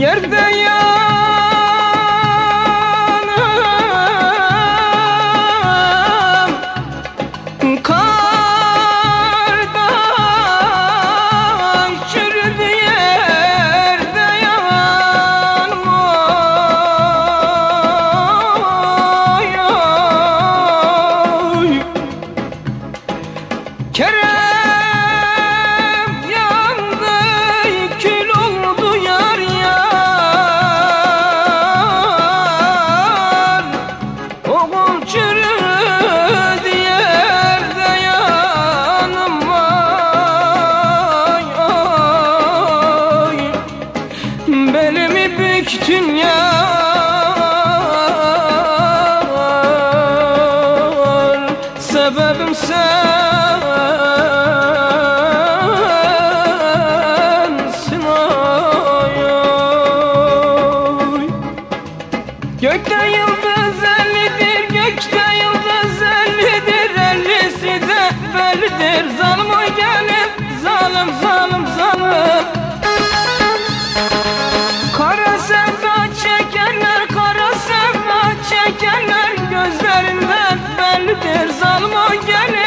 Yerde yanım, karda çürüdü, yerde yanım. Oy, oy. Kerem yandı, kül oldu yar yar. Oğul çürüdü, yerde yanım. Vay ay. Belimi büktün yar, sebebim sensin ay ay. Gökte yıldız ellidir, gökte yıldız ellidir, ellisi de bellidir. Zalim oy gelip, zalim zalim zalim. Kara sevda çekenler, kara sevda çekenler, gözlerinden bellidir. Zalim oy gelip,